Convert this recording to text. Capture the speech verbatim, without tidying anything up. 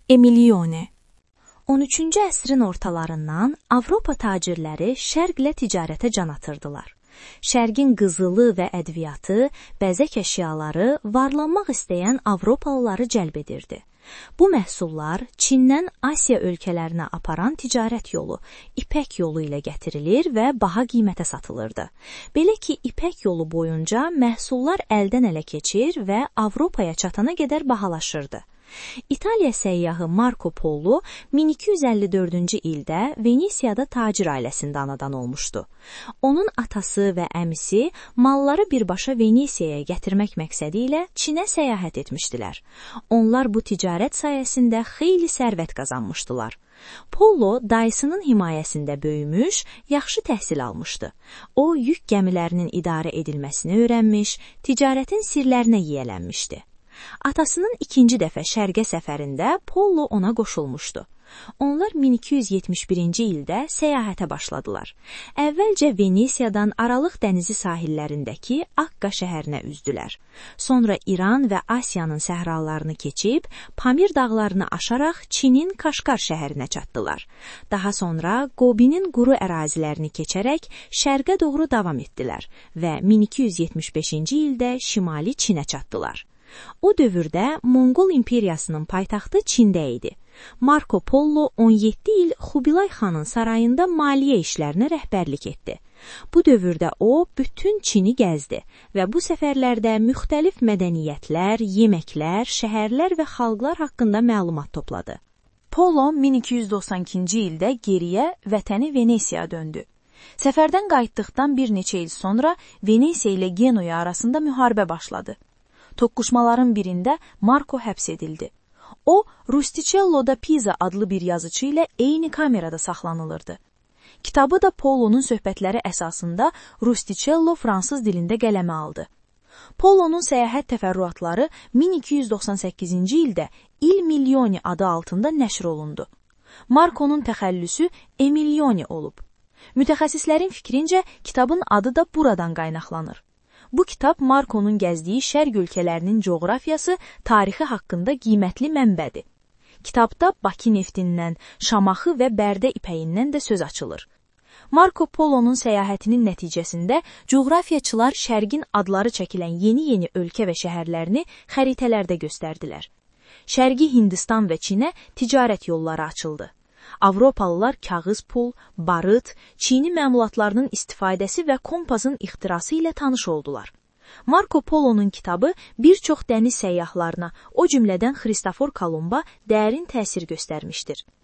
Emilione. on üçüncü əsrin ortalarından Avropa tacirləri şərqlə ticarətə can atırdılar. Şərqin qızılı və ədviyyatı, bəzək əşyaları varlanmaq istəyən Avropalıları cəlb edirdi. Bu məhsullar Çindən Asiya ölkələrinə aparan ticarət yolu, İpək yolu ilə gətirilir və baha qiymətə satılırdı. Belə ki, İpək yolu boyunca məhsullar əldən ələ keçir və Avropaya çatana qədər bahalaşırdı. İtaliya səyyahı Marco Polo min iki yüz əlli dördüncü ildə Venesiyada tacir ailəsində anadan olmuşdu. Onun atası və əmisi malları birbaşa Venesiyaya gətirmək məqsədi ilə Çinə səyahət etmişdilər. Onlar bu ticarət sayəsində xeyli sərvət qazanmışdılar. Polo dayısının himayəsində böyümüş, yaxşı təhsil almışdı. O, yük gəmilərinin idarə edilməsini öyrənmiş, ticarətin sirlərinə yiyələnmişdi. Atasının ikinci dəfə şərqə səfərində Polo ona qoşulmuşdu. Onlar min iki yüz yetmiş birinci ildə səyahətə başladılar. Əvvəlcə Venesiyadan Aralıq dənizi sahillərindəki Akka şəhərinə üzdülər. Sonra İran və Asiyanın səhralarını keçib, Pamir dağlarını aşaraq Çinin Kaşqar şəhərinə çatdılar. Daha sonra Qobinin quru ərazilərini keçərək şərqə doğru davam etdilər və min iki yüz yetmiş beşinci ildə Şimali Çinə çatdılar. O dövrdə Monqol imperiyasının paytaxtı Çində idi. Marco Polo on yeddi il Xubilay xanın sarayında maliyyə işlərinə rəhbərlik etdi. Bu dövrdə o, bütün Çini gəzdi və bu səfərlərdə müxtəlif mədəniyyətlər, yeməklər, şəhərlər və xalqlar haqqında məlumat topladı. Polo min iki yüz doxsan ikinci ildə geriyə vətəni Venesiyaya döndü. Səfərdən qayıtdıqdan bir neçə il sonra Venesiya ilə Genoa arasında müharibə başladı. Toqquşmaların birində Marco həbs edildi. O, Rustichello da Pisa adlı bir yazıcı ilə eyni kamerada saxlanılırdı. Kitabı da Polo'nun söhbətləri əsasında Rustichello fransız dilində qələmə aldı. Polo'nun səyahət təfərrüatları min iki yüz doxsan səkkizinci ildə Il Milioni adı altında nəşr olundu. Marco'nun təxəllüsü Emilione olub. Mütəxəssislərin fikrincə kitabın adı da buradan qaynaqlanır. Bu kitab Marco'nun gəzdiyi şərq ölkələrinin coğrafiyası, tarixi haqqında qiymətli mənbədir. Kitabda Bakı neftindən, Şamaxı və Bərdə ipəyindən də söz açılır. Marco Polo'nun səyahətinin nəticəsində coğrafiyaçılar şərqin adları çəkilən yeni-yeni ölkə və şəhərlərini xəritələrdə göstərdilər. Şərqi Hindistan və Çinə ticarət yolları açıldı. Avropalılar kağız pul, barıt, Çini məmulatlarının istifadəsi və kompasın ixtirası ilə tanış oldular. Marco Polo'nun kitabı bir çox dəniz səyyahlarına, o cümlədən Xristofor Kolumba dərin təsir göstərmişdir.